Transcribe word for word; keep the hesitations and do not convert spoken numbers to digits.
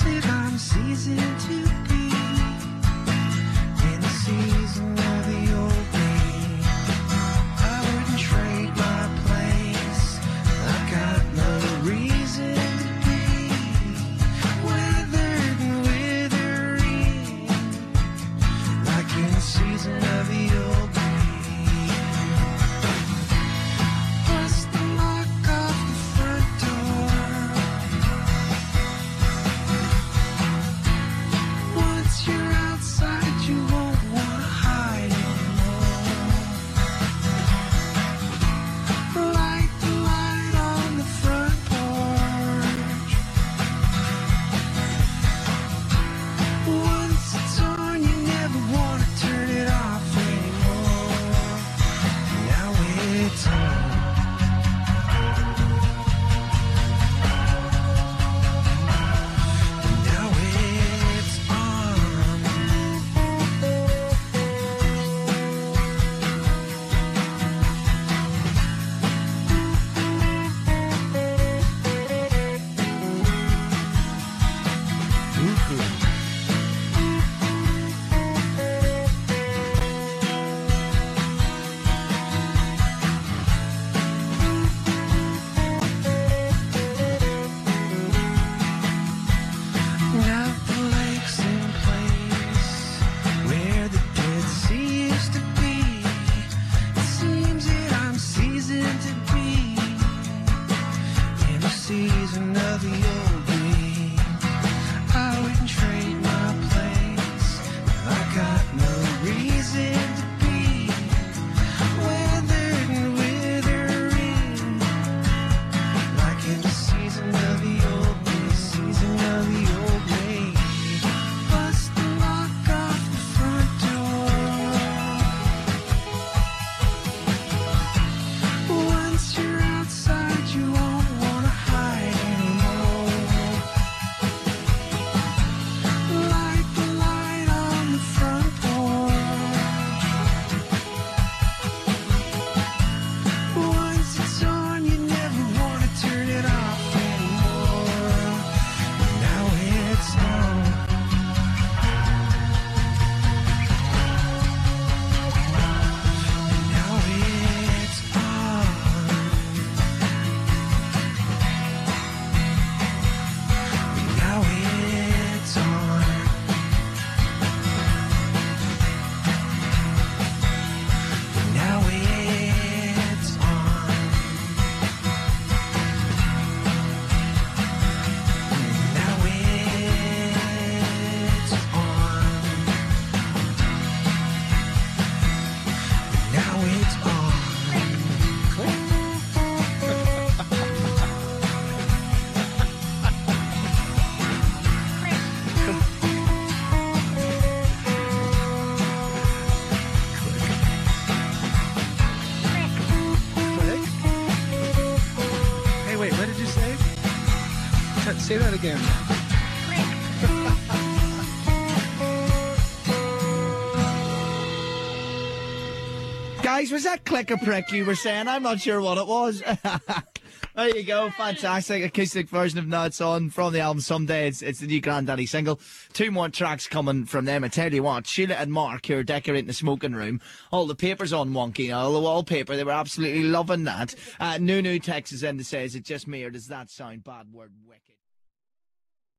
it I'm seasoned to be in the season of the old me. I wouldn't trade my place. I've got no reason to be weathered and withering, like in the season of the old me. Bust the lock off the front door. Once you're outside, you won't want to hide anymore. Light the light on the front porch. Once it's on, you never want to turn it off anymore. Now it's on. Now it's on. Now the lake's in place where the Dead Sea used to be. It seems that I'm seasoned to be in the season of the old me. I wouldn't trade my place. I got no reason to be weathered and withering, like in the season of the old me, season of the old me. Bust the lock off the front door. Once you're outside, you won't want to hide anymore. Light the light on the front porch. Once it's on, you never want to turn it off anymore. Now it's on. Now it's on. Now it's on. Now it's on. Now it's on. Now it's on. Hey, wait, what did you say? T- Say that again. Guys, was that click or prick you were saying? I'm not sure what it was. There you go, fantastic acoustic version of Now It's On from the album Someday. It's, it's the new Granddaddy single. Two more tracks coming from them. I tell you what, Sheila and Mark, who are decorating the smoking room, all the papers on wonky, all the wallpaper, they were absolutely loving that. Uh, Nunu texts us in to say, is it just me or does that sound bad word wicked?